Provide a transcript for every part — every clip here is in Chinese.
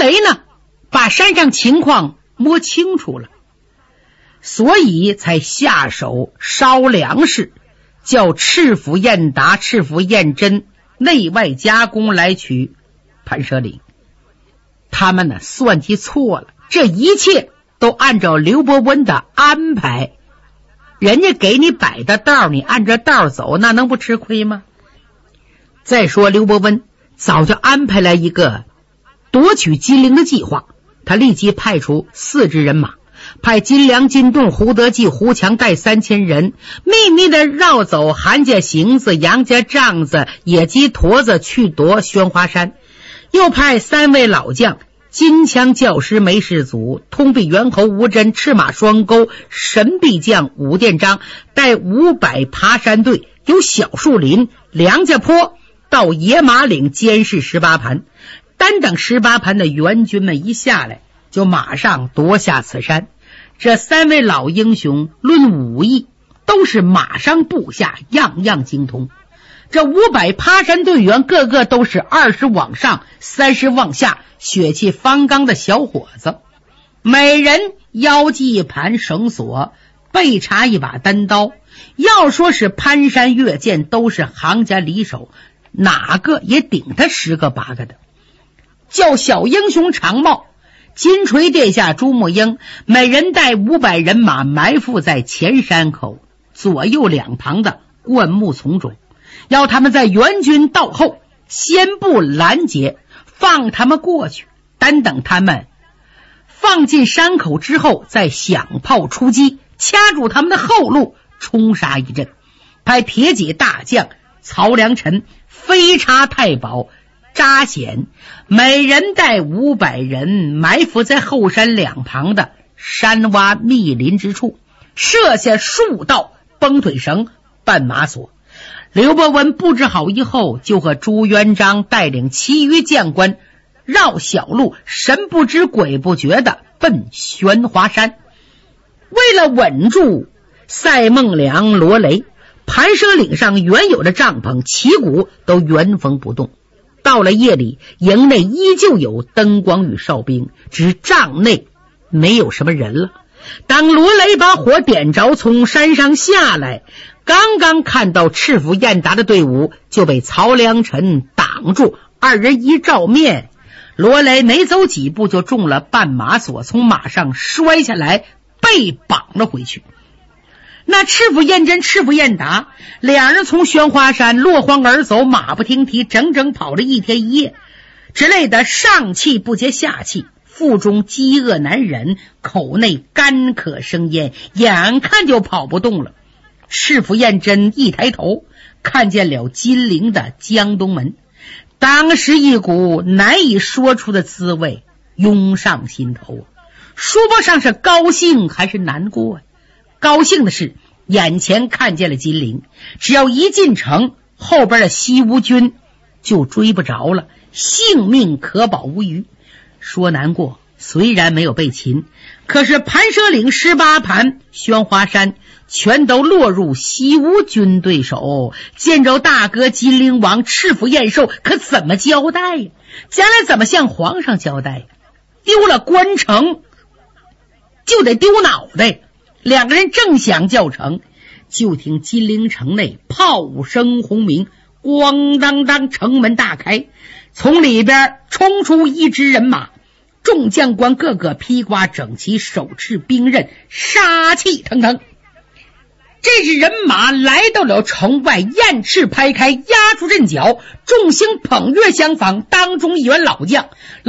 雷呢，把山上情况摸清楚了，所以才下手烧粮食，叫赤府彦达、赤府彦真内外夹攻来取盘蛇岭。他们呢算计错了，这一切都按照刘伯温的安排，人家给你摆的道，你按着道走，那能不吃亏吗？再说刘伯温早就安排了一个夺取金陵的计划，他立即派出4支人马，派金良、金栋、胡德记、胡强带3000人，秘密的绕走韩家行子、杨家帐子、野鸡驼子去夺宣花山，又派3位老将，金枪教师梅世祖、通臂猿猴吴真、赤马双钩神臂将武殿章带500爬山队，由小树林、梁家坡到野马岭监视18盘，单等18盘的援军们一下来，就马上夺下此山。这3位老英雄论武艺都是马上部下，样样精通。这500爬山队员个个都是20往上30往下，血气方刚的小伙子，每人腰系一盘绳索，背插一把单刀，要说是攀山越涧都是行家里手，哪个也顶他10个8个的。叫小英雄长帽、金锤殿下朱木英，每人带500人马埋伏在前山口左右两旁的灌木丛中，要他们在援军到后先不拦截，放他们过去，单等他们放进山口之后再响炮出击，掐住他们的后路，冲杀一阵。派铁戟大将曹良臣、飞叉太保扎显，每人带500人埋伏在后山两旁的山洼密林之处，设下数道绷腿绳、绊马索。刘伯温布置好以后，就和朱元璋带领其余将官绕小路，神不知鬼不觉的奔宣华山。为了稳住赛孟良、罗雷，盘蛇岭上原有的帐篷、旗鼓都原封不动。到了夜里，营内依旧有灯光与哨兵，只帐内没有什么人了。当罗雷把火点着，从山上下来，刚刚看到赤府彦达的队伍，就被曹良臣挡住。2人一照面，罗雷没走几步就中了绊马索，从马上摔下来，被绑了回去。那赤府彦真、赤府彦达两人从宣花山落荒而走，马不停蹄，整整跑了1天1夜，只累得上气不接下气，腹中饥饿难忍，口内干渴生烟，眼看就跑不动了。赤府彦真一抬头，看见了金陵的江东门，当时一股难以说出的滋味涌上心头，说不上是高兴还是难过。高兴的是眼前看见了金陵，只要一进城，后边的西吴军就追不着了，性命可保无虞。说难过，虽然没有被擒，可是盘蛇岭、18盘、宣花山全都落入西吴军对手，见着大哥金陵王赤府彦寿，可怎么交代呀？将来怎么向皇上交代呀？丢了关城就得丢脑袋。2个人正想叫成，就听金陵城内炮声轰鸣，咣当当，城门大开，从里边冲出1支人马，众将官个个披挂整齐，手持兵刃，杀气腾腾。这支人马来到了城外，雁翅拍开，压住阵脚，众星捧月相访，当中一员老将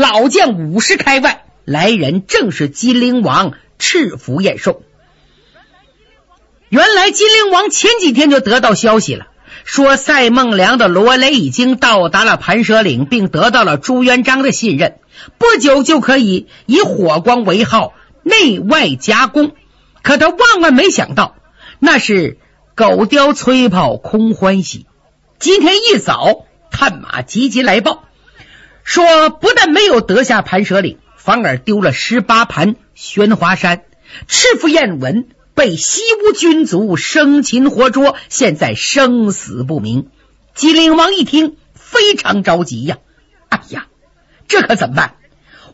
50开外，来人正是金陵王赤府彦寿。原来金陵王前几天就得到消息了，说赛孟良的罗雷已经到达了盘蛇岭，并得到了朱元璋的信任，不久就可以以火光为号，内外夹攻。可他万万没想到，那是狗叼催炮空欢喜。今天一早，探马急急来报，说不但没有得下盘蛇岭，反而丢了18盘宣华山。赤府彦文被西吴军卒生擒活捉，现在生死不明。金陵王一听非常着急呀，哎呀，这可怎么办？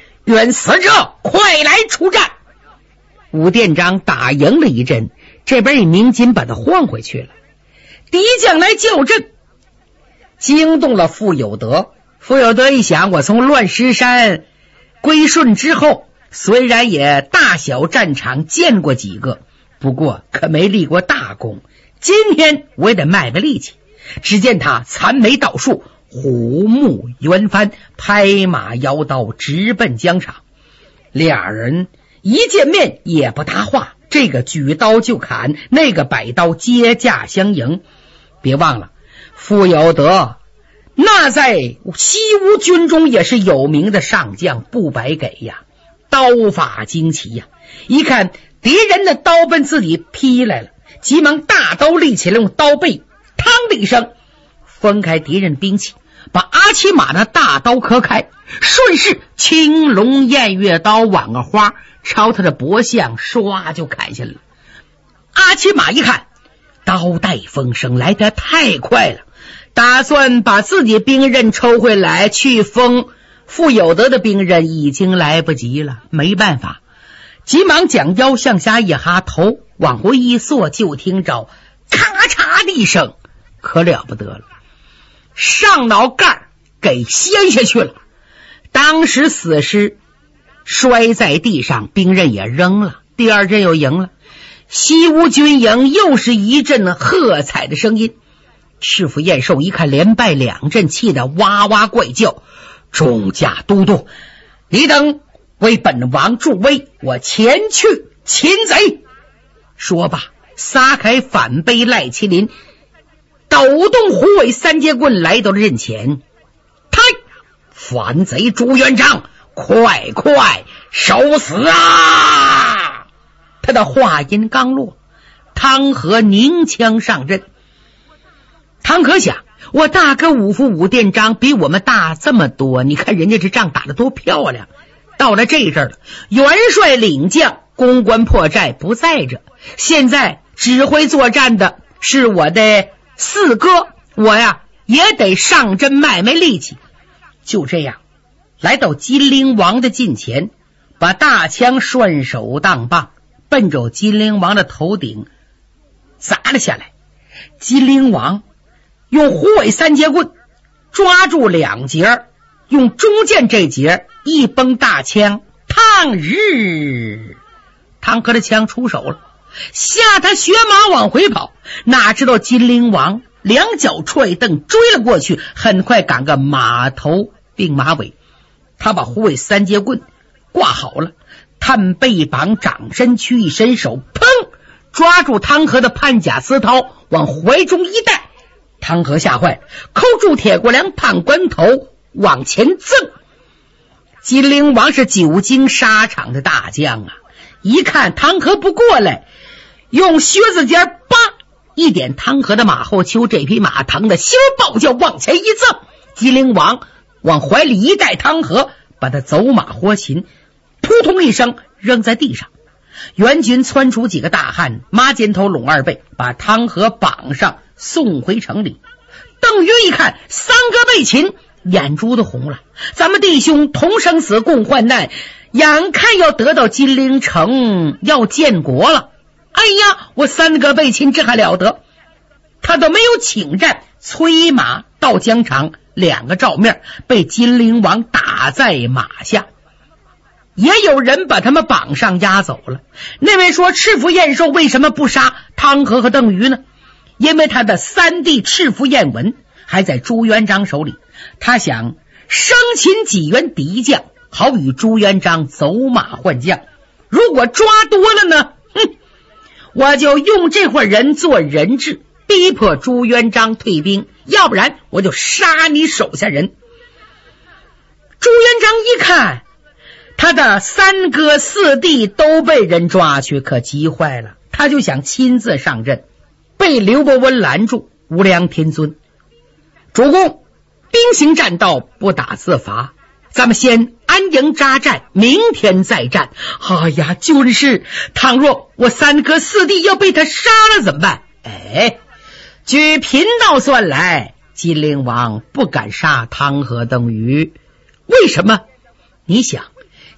愿死者快来出战。武店长打赢了一阵，这边一鸣金把他换回去了。敌将来校阵，惊动了傅有德。傅有德一想，我从乱石山归顺之后，虽然也大小战场见过几个，不过可没立过大功，今天我也得卖个力气。只见他残眉倒竖，虎目圆翻，拍马摇刀，直奔疆场。俩人一见面也不搭话，这个举刀就砍，那个摆刀接驾相迎。别忘了，傅有德那在西吴军中也是有名的上将，不白给呀，刀法惊奇呀。一看敌人的刀奔自己劈来了，急忙大刀立起来，用刀背嘡的一声分开敌人兵器，把阿奇马的大刀磕开，顺势青龙偃月刀挽个花，朝他的脖项唰就砍下来了。阿奇马一看刀带风声来得太快了，打算把自己兵刃抽回来去封傅有德的兵刃，已经来不及了，没办法，急忙将腰向下一哈，头往回一缩，就听着咔嚓的一声，可了不得了，上脑盖给掀下去了。当时死尸摔在地上，兵刃也扔了，第二阵又赢了。西吴军营又是一阵喝彩的声音。赤府燕寿一看连败两阵，气得哇哇怪叫：众驾都督，你等为本王助威，我前去擒贼。说罢撒开反背赖麒麟，抖动虎尾三节棍来到了阵前。太反贼朱元璋，快快受死啊！他的话音刚落，汤和拧枪上阵。汤和想，我大哥五府武殿章比我们大这么多，你看人家这仗打得多漂亮。到了这阵了，元帅领将攻关破寨不在这，现在指挥作战的是我的四哥，我呀也得上阵卖力气。就这样来到金陵王的近前，把大枪顺手当棒奔着金陵王的头顶砸了下来。金陵王用虎尾三节棍抓住两节，用中间这节一崩大枪，烫日汤和的枪出手了，吓他血马往回跑，哪知道金陵王两脚踹蹬追了过去，很快赶个马头并马尾。他把虎尾三节棍挂好了，探背膀掌身躯一伸手，砰，抓住汤和的判甲丝绦往怀中一带。汤和吓坏，扣住铁过梁判官头往前赠。金陵王是久经沙场的大将啊，一看汤和不过来，用靴子尖叭一点汤和的马后丘，这匹马疼的心爆叫往前一赠。金陵王往怀里一带汤和，把他走马活擒，扑通一声扔在地上。元军窜出几个大汉，马肩头拢二背，把汤和绑上送回城里。邓禹一看三个被擒，眼珠子红了，咱们弟兄同生死共患难，眼看要得到金陵城，要建国了。哎呀，我三个被擒，这还了得！他都没有请战，催马到疆场，两个照面被金陵王打在马下。也有人把他们绑上押走了。那位说赤府燕寿为什么不杀汤和邓禹呢？因为他的三弟赤府燕文还在朱元璋手里，他想生擒几员敌将，好与朱元璋走马换将。如果抓多了呢，我就用这伙人做人质，逼迫朱元璋退兵，要不然我就杀你手下人。朱元璋一看他的三哥四弟都被人抓去，可急坏了，他就想亲自上阵，被刘伯温拦住。无量天尊，主公，兵行战道，不打自罚，咱们先安营扎战，明天再战。哎呀，就是倘若我三哥四弟要被他杀了怎么办？据贫道算来，金陵王不敢杀汤和邓禹。为什么？你想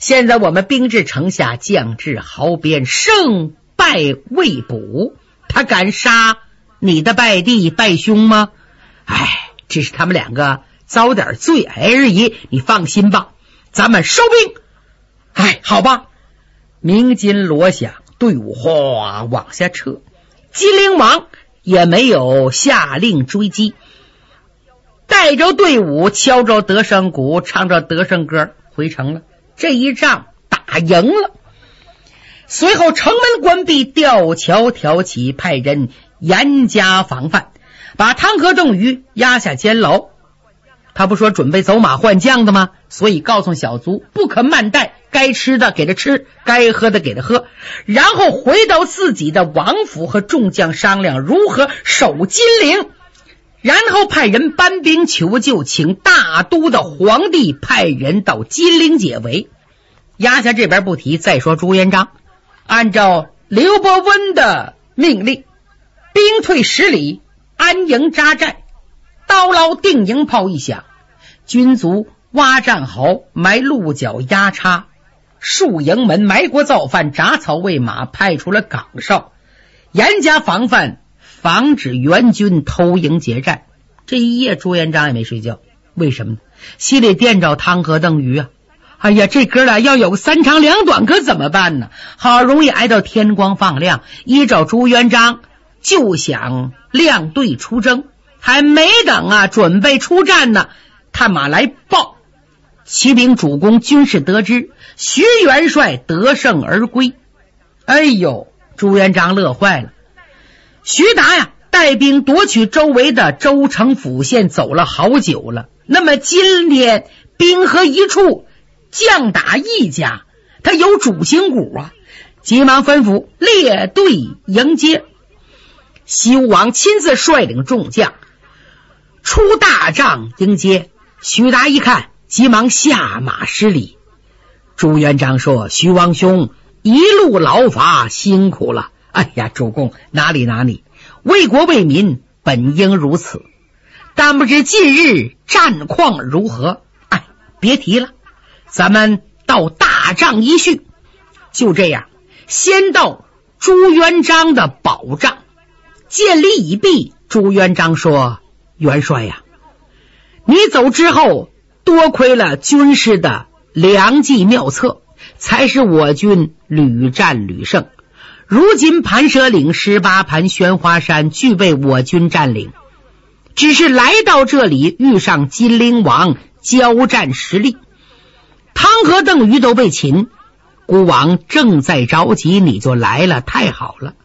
现在我们兵至城下，将至壕边，胜败未卜，他敢杀你的败弟败兄吗？只是他们两个遭点罪而已，你放心吧，咱们收兵。好吧。鸣金锣响，队伍哗往下撤，金陵王也没有下令追击，带着队伍敲着得胜鼓，唱着得胜歌回城了。这一仗打赢了。随后城门关闭，吊桥挑起，派人严加防范，把汤和邓禹押下监牢。他不说准备走马换将的吗？所以告诉小卒不可慢待，该吃的给他吃，该喝的给他喝，然后回到自己的王府和众将商量如何守金陵，然后派人搬兵求救，请大都的皇帝派人到金陵解围。压下这边不提，再说朱元璋按照刘伯温的命令，兵退10里，安营扎寨。刀牢定营炮一响，军卒挖战壕，埋鹿角压叉，树营门，埋锅造饭，铡草喂马，派出了岗哨，严加防范，防止援军偷营劫寨。这一夜朱元璋也没睡觉，为什么呢？心里惦着汤和邓禹啊。这哥俩要有个3长2短可怎么办呢？好容易挨到天光放亮，依照朱元璋就想亮队出征，还没等准备出战呢，探马来报，启禀主公，军士得知徐元帅得胜而归。朱元璋乐坏了。徐达带兵夺取周围的州城府县，走了好久了，那么今天兵合一处，将打一家，他有主心骨急忙吩咐列队迎接。西吴王亲自率领众将出大帐迎接。徐达一看，急忙下马施礼。朱元璋说：徐王兄一路劳乏，辛苦了。主公哪里，为国为民本应如此，但不知近日战况如何？别提了，咱们到大帐一叙。就这样，先到朱元璋的保障，见礼已毕。朱元璋说：元帅你走之后，多亏了军师的良计妙策，才使我军屡战屡胜。如今盘蛇岭、18盘、宣花山俱被我军占领，只是来到这里遇上金陵王交战实力，汤和邓禹都被擒，孤王正在着急，你就来了，太好了。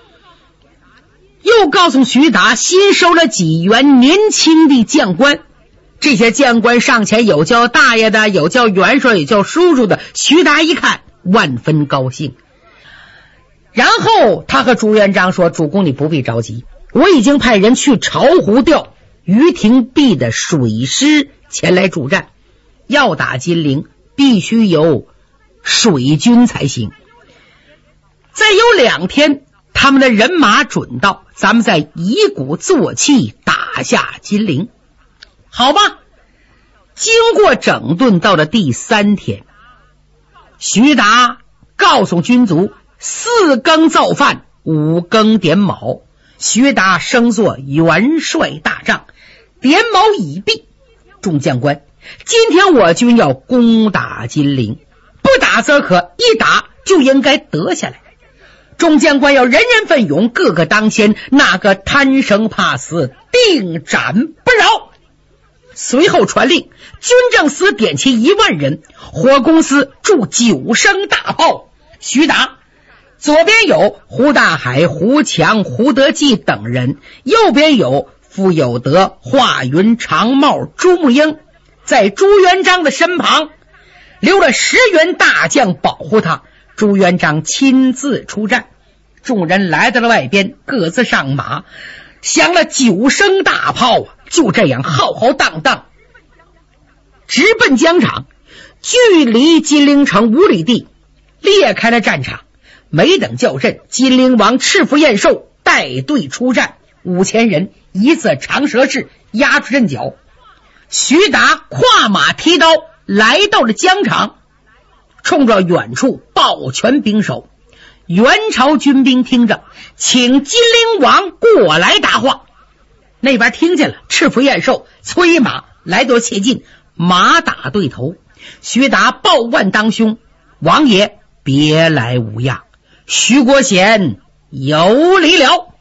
又告诉徐达，新收了几员年轻的将官，这些将官上前有叫大爷的，有叫元帅，有叫叔叔的。徐达一看，万分高兴。然后他和朱元璋说：主公你不必着急，我已经派人去巢湖调于廷弼的水师前来助战，要打金陵必须有水军才行。再有2天他们的人马准到，咱们再以鼓作气打下金陵，好吧？经过整顿，到了第3天，徐达告诉军卒4更造饭，5更点卯。徐达升作元帅大帐，点卯已毕。众将官，今天我军要攻打金陵，不打则可，一打就应该得下来。众将官要人人奋勇，个个当先，那个贪生怕死，定斩不饶。随后传令，军政司点齐1万人，火攻司铸9声大炮。徐达左边有胡大海、胡强、胡德记等人，右边有傅有德、华云、常茂、朱木英，在朱元璋的身旁留了10员大将保护他。朱元璋亲自出战，众人来到了外边，各自上马，响了9声大炮就这样浩浩荡荡直奔疆场。距离金陵城5里地，裂开了战场。没等叫阵，金陵王赤腹燕寿带队出战，5000人一字长蛇式压出阵脚。徐达跨马提刀来到了疆场， 冲着远处抱拳拱手。元朝军兵听着，请金陵王过来答话。那边听见了，赤腹燕寿催马来夺切近，马打对头。徐达抱腕当胸，王爷别来无恙，徐国贤有礼了。